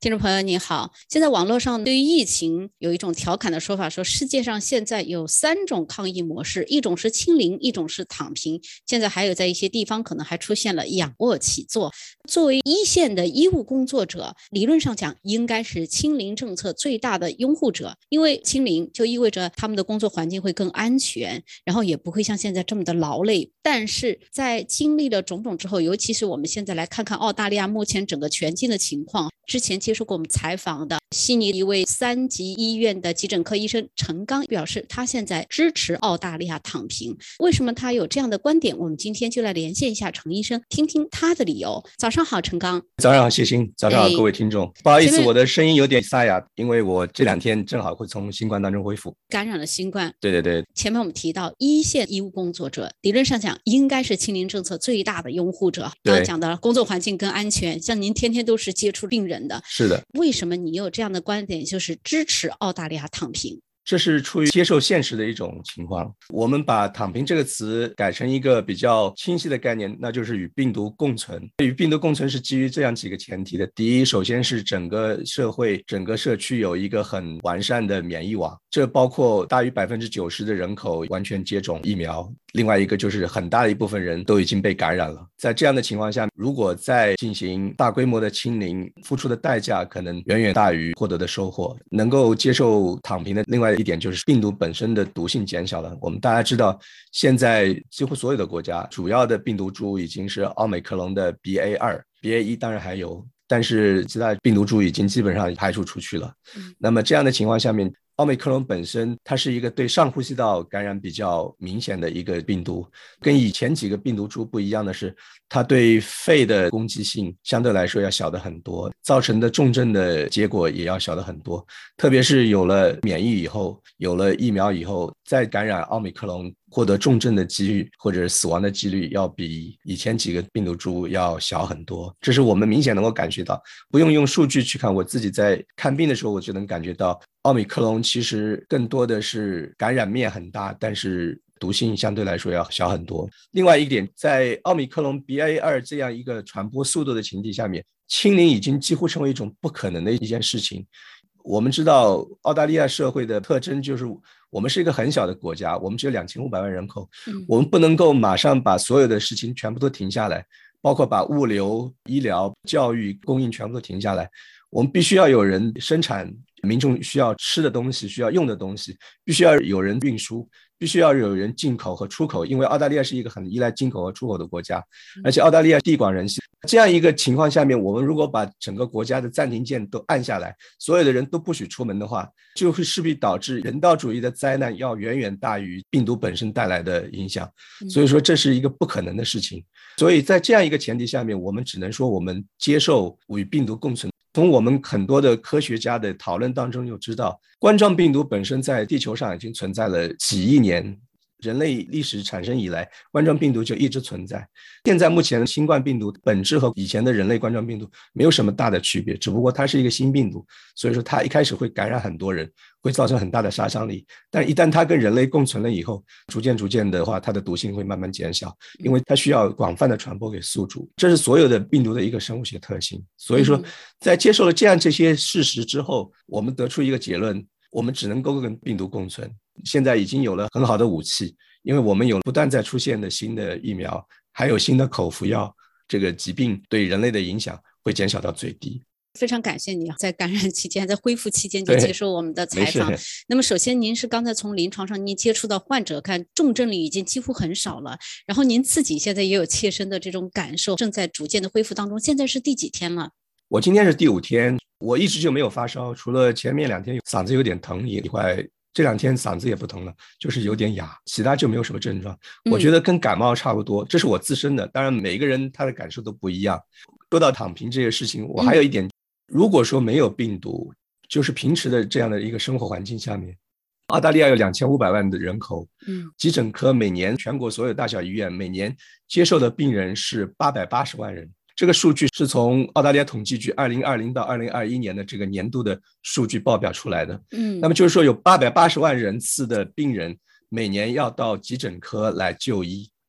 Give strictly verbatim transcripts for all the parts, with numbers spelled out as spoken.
听众朋友你好，现在网络上对于疫情有一种调侃的说法，说世界上现在有三种抗疫模式，一种是清零，一种是躺平，现在还有在一些地方可能还出现了仰卧起坐。作为一线的医务工作者，理论上讲应该是清零政策最大的拥护者，因为清零就意味着他们的工作环境会更安全，然后也不会像现在这么的劳累。但是在经历了种种之后，尤其是我们现在来看看澳大利亚目前整个全境的情况，之前接受过我们采访的悉尼一位三级医院的急诊科医生陈刚表示，他现在支持澳大利亚躺平。为什么他有这样的观点？我们今天就来连线一下陈医生，听听他的理由。早上好，陈刚。 早上好，谢欣。早上好，各位听众。不好意思，我的声音有点沙哑，因为我这两天正好会从新冠当中恢复， 感染了新冠。 对对对。 前面我们提到一线医务工作者，理论上讲应该是清零政策最大的拥护者。刚刚讲的工作环境更安全，像您天天都是接触病人的。 是的。 为什么你有这样的观点，就是支持澳大利亚躺平？ 这是出于接受现实的一种情况。我们把躺平这个词改成一个比较清晰的概念，那就是与病毒共存。与病毒共存是基于这样几个前提的。第一，首先是整个社会整个社区有一个很完善的免疫网，这包括大于百分之九十的人口完全接种疫苗。另外一个就是很大的一部分人都已经被感染了。在这样的情况下，如果再进行大规模的清零，付出的代价可能远远大于获得的收获。能够接受躺平的另外一点就是病毒本身的毒性减小了。我们大家知道，现在几乎所有的国家主要的病毒株已经是奥美克戎的 B A 二 B A 一 当然还有，但是其他病毒株已经基本上排除出去了。嗯、那么这样的情况下面，奥美克戎本身它是一个对上呼吸道感染比较明显的一个病毒，跟以前几个病毒株不一样的是，它对肺的攻击性相对来说要小得很多，造成的重症的结果也要小得很多。特别是有了免疫以后，有了疫苗以后，再感染奥密克戎获得重症的几率或者死亡的几率要比以前几个病毒株要小很多。这是我们明显能够感觉到，不用用数据去看，我自己在看病的时候我就能感觉到，奥密克戎其实更多的是感染面很大，但是毒性相对来说要小很多。另外一点，在奥密克戎 B A 二 这样一个传播速度的前提下面，清零已经几乎成为一种不可能的一件事情。我们知道澳大利亚社会的特征就是我们是一个很小的国家，我们只有两千五百万人口、嗯、我们不能够马上把所有的事情全部都停下来，包括把物流、医疗、教育、供应全部都停下来。我们必须要有人生产民众需要吃的东西，需要用的东西，必须要有人运输，必须要有人进口和出口，因为澳大利亚是一个很依赖进口和出口的国家，而且澳大利亚地广人稀。这样一个情况下面，我们如果把整个国家的暂停键都按下来，所有的人都不许出门的话，就会势必导致人道主义的灾难要远远大于病毒本身带来的影响。所以说这是一个不可能的事情。所以在这样一个前提下面，我们只能说我们接受与病毒共存。从我们很多的科学家的讨论当中就知道，冠状病毒本身在地球上已经存在了几亿年，人类历史产生以来，冠状病毒就一直存在。现在目前新冠病毒本质和以前的人类冠状病毒没有什么大的区别，只不过它是一个新病毒，所以说它一开始会感染很多人，会造成很大的杀伤力，但一旦它跟人类共存了以后，逐渐逐渐的话，它的毒性会慢慢减小，因为它需要广泛的传播给宿主，这是所有的病毒的一个生物学特性。所以说在接受了这样这些事实之后，我们得出一个结论，我们只能够跟病毒共存。现在已经有了很好的武器，因为我们有不断在出现的新的疫苗，还有新的口服药，这个疾病对人类的影响会减小到最低。 非常感谢你在感染期间，在恢复期间就接受我们的采访。那么首先您是刚才从临床上您接触到患者看重症率已经几乎很少了，然后您自己现在也有切身的这种感受，正在逐渐的恢复当中。现在是第几天了？ 我今天是第五天，我一直就没有发烧，除了前面两天嗓子有点疼以外，这两天嗓子也不疼了，就是有点哑，其他就没有什么症状。我觉得跟感冒差不多，这是我自身的，当然每个人他的感受都不一样。说到躺平这个事情，我还有一点，如果说没有病毒，就是平时的这样的一个生活环境下面，澳大利亚有两千五百万的人口，嗯，急诊科每年全国所有大小医院每年接受的病人是八百八十万人。这个数据是从澳大利亚统计局二零二零到二零二一年的这个年度的数据报表出来的。嗯，那么就是说有八百八十万人次的病人每年要到急诊科来就医。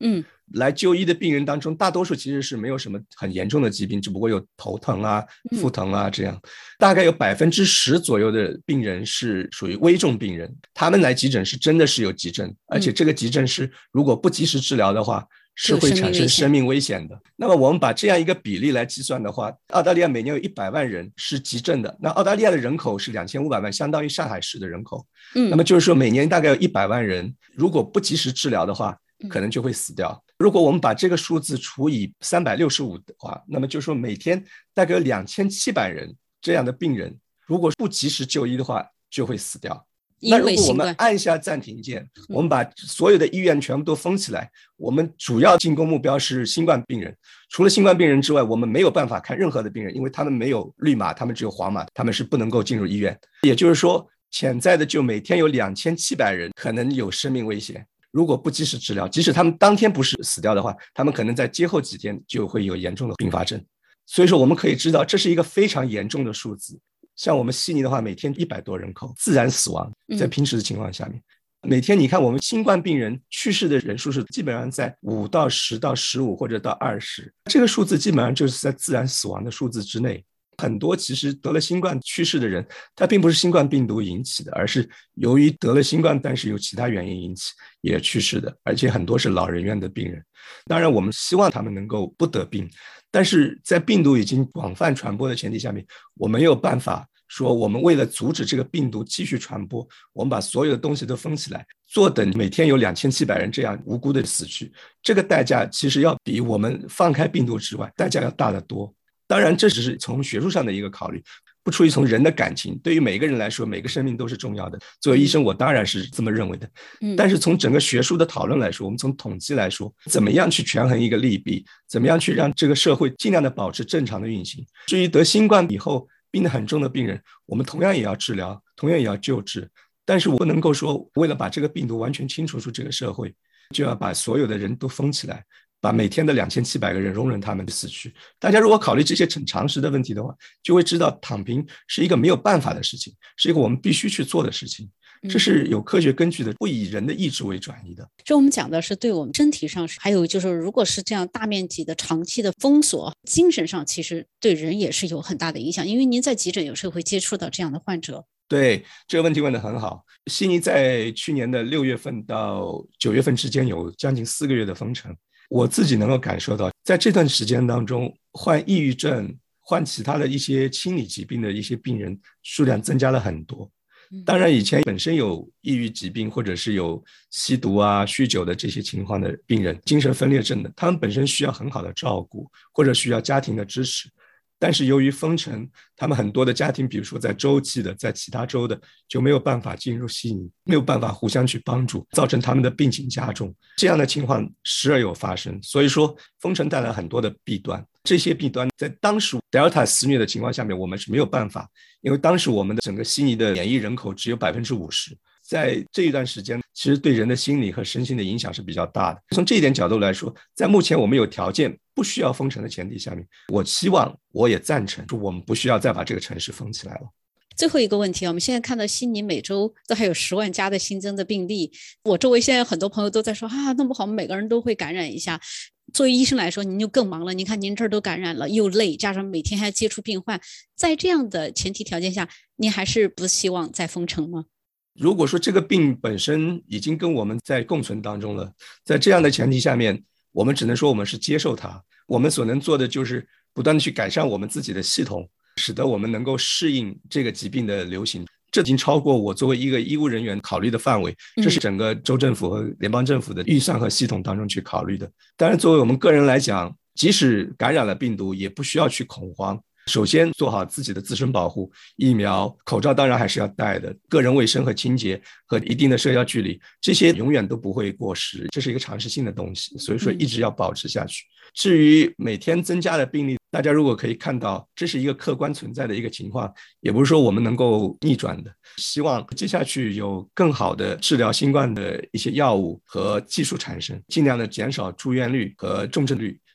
嗯， 来就医的病人当中，大多数其实是没有什么很严重的疾病，只不过有头疼啊、腹疼啊这样。大概有百分之十左右的病人是属于危重病人，他们来急诊是真的是有急症，而且这个急症是如果不及时治疗的话，是会产生生命危险的。那么我们把这样一个比例来计算的话，澳大利亚每年有一百万人是急症的，那澳大利亚的人口是两千五百万，相当于上海市的人口。嗯，那么就是说每年大概有一百万人，如果不及时治疗的话，可能就会死掉。如果我们把这个数字除以三百六十五的话，那么就是说每天大概有两千七百人这样的病人，如果不及时就医的话，就会死掉。那如果我们按下暂停键，我们把所有的医院全部都封起来，我们主要进攻目标是新冠病人。除了新冠病人之外，我们没有办法看任何的病人，因为他们没有绿码，他们只有黄码，他们是不能够进入医院。也就是说，潜在的就每天有两千七百人可能有生命危险。如果不及时治疗，即使他们当天不是死掉的话，他们可能在接后几天就会有严重的并发症。所以说我们可以知道，这是一个非常严重的数字。像我们悉尼的话，每天一百多人口自然死亡，在平时的情况下面、嗯、每天你看我们新冠病人去世的人数是基本上在五到十到十五或者到二十，这个数字基本上就是在自然死亡的数字之内。很多其实得了新冠去世的人，他并不是新冠病毒引起的，而是由于得了新冠但是有其他原因引起也去世的，而且很多是老人院的病人。当然我们希望他们能够不得病，但是在病毒已经广泛传播的前提下面，我没有办法说我们为了阻止这个病毒继续传播，我们把所有的东西都封起来，坐等每天有两千七百人这样无辜的死去，这个代价其实要比我们放开病毒之外代价要大得多。当然这只是从学术上的一个考虑，不出于从人的感情，对于每个人来说每个生命都是重要的，作为医生我当然是这么认为的。但是从整个学术的讨论来说，我们从统计来说，怎么样去权衡一个利弊，怎么样去让这个社会尽量的保持正常的运行。至于得新冠以后病得很重的病人，我们同样也要治疗，同样也要救治，但是我不能够说为了把这个病毒完全清除出这个社会，就要把所有的人都封起来，把每天的两千七百个人容忍他们的死去。大家如果考虑这些很常识的问题的话，就会知道躺平是一个没有办法的事情，是一个我们必须去做的事情，这是有科学根据的，不以人的意志为转移的。 这我们讲的是对我们身体上，还有就是如果是这样大面积的长期的封锁，精神上其实对人也是有很大的影响，因为您在急诊有时候会接触到这样的患者。 对，这个问题问得很好。悉尼在去年的六月份到九月份之间有将近四个月的封城，我自己能够感受到，在这段时间当中，患抑郁症、患其他的一些心理疾病的一些病人数量增加了很多。当然以前本身有抑郁疾病或者是有吸毒啊、酗酒的这些情况的病人，精神分裂症的，他们本身需要很好的照顾，或者需要家庭的支持。但是由于封城，他们很多的家庭，比如说在州际的，在其他州的，就没有办法进入悉尼，没有办法互相去帮助，造成他们的病情加重。这样的情况时而有发生，所以说封城带来很多的弊端。这些弊端在当时 Delta 肆虐的情况下面，我们是没有办法，因为当时我们的整个悉尼的免疫人口只有百分之五十。在这一段时间，其实对人的心理和身心的影响是比较大的。从这一点角度来说，在目前我们有条件不需要封城的前提下面，我希望我也赞成我们不需要再把这个城市封起来了。 最后一个问题，我们现在看到悉尼每周都还有十万加的新增的病例，我周围现在有很多朋友都在说啊，弄不好我们每个人都会感染一下。作为医生来说，您就更忙了，您看您这儿都感染了，又累，加上每天还接触病患，在这样的前提条件下，您还是不希望再封城吗？ 如果说这个病本身已经跟我们在共存当中了，在这样的前提下面，我们只能说我们是接受它，我们所能做的就是不断的去改善我们自己的系统，使得我们能够适应这个疾病的流行。这已经超过我作为一个医务人员考虑的范围，这是整个州政府和联邦政府的预算和系统当中去考虑的。当然作为我们个人来讲，即使感染了病毒也不需要去恐慌，首先做好自己的自身保护，疫苗、口罩当然还是要戴的，个人卫生和清洁和一定的社交距离，这些永远都不会过时，这是一个常识性的东西，所以说一直要保持下去。至于每天增加的病例，大家如果可以看到这是一个客观存在的一个情况，也不是说我们能够逆转的。希望接下去有更好的治疗新冠的一些药物和技术产生，尽量的减少住院率和重症率，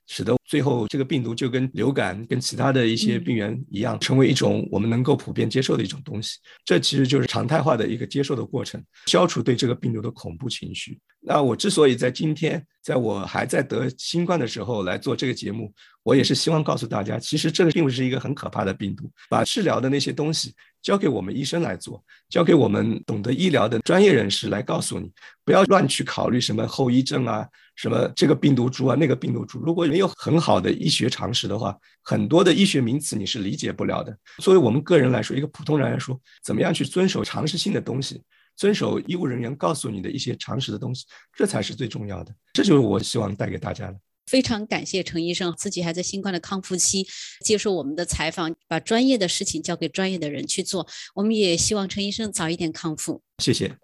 使得最后这个病毒就跟流感跟其他的一些病原一样，成为一种我们能够普遍接受的一种东西。这其实就是常态化的一个接受的过程，消除对这个病毒的恐怖情绪。那我之所以在今天在我还在得新冠的时候来做这个节目，我也是希望告诉大家，其实这个并不是一个很可怕的病毒，把治疗的那些东西交给我们医生来做，交给我们懂得医疗的专业人士来告诉你，不要乱去考虑什么后遗症啊，什么这个病毒株啊那个病毒株，如果没有很好的医学常识的话，很多的医学名词你是理解不了的。作为我们个人来说，一个普通人来说，怎么样去遵守常识性的东西，遵守医务人员告诉你的一些常识的东西，这才是最重要的。这就是我希望带给大家的。 非常感谢陈医生，自己还在新冠的康复期接受我们的采访，把专业的事情交给专业的人去做。我们也希望陈医生早一点康复。 谢谢。